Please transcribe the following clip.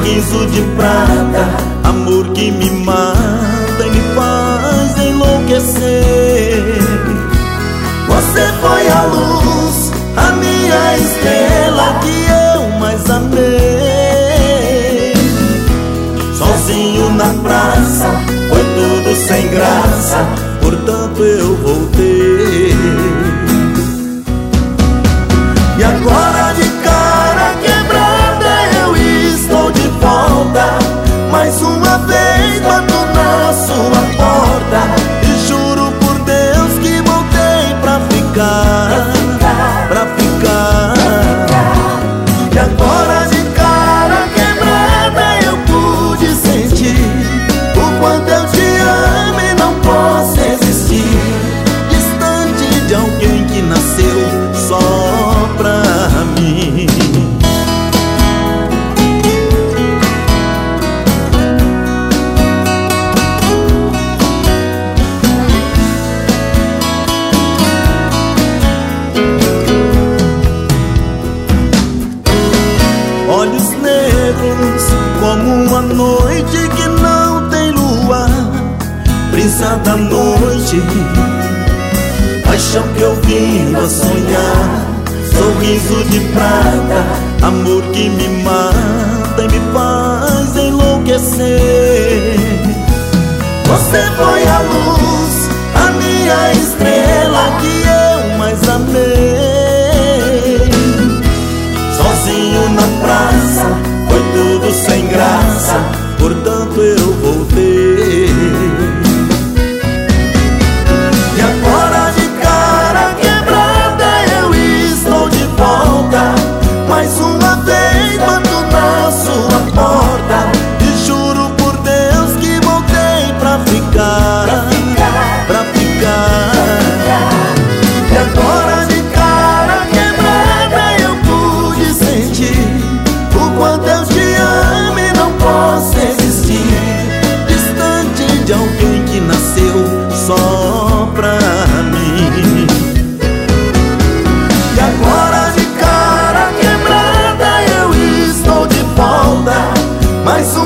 sorriso de prata, amor que me mata e me faz enlouquecer. Você foi a luz, a minha estrela que eu mais amei. Sozinho na praça, foi tudo sem graça, portanto eu voltei. E agora de cara quebrada eu estou de volta, mais uma vez bato na sua porta e juro por Deus que voltei pra ficar, pra ficar. E agora de cara quebrada eu pude sentir o quanto eu te amo e não posso existir distante de alguém que nasceu só pra mim. Olhos negros como uma noite que não tem lua, brisa da noite, paixão que eu vivo a sonhar. Sorriso de prata, amor que me mata e me faz enlouquecer. Você foi a luz, a minha estrela que eu mais amei. Sozinho na praça, foi tudo sem graça, portanto eu voltei. E agora de cara quebrada eu estou de volta, mais uma vez bato na sua porta e juro por Deus que voltei pra ficar, pra ficar. E agora de cara quebrada eu pude sentir o quanto eu te amo e não posso existir distante de alguém que nasceu só pra mim. E agora de cara quebrada eu estou de volta, mais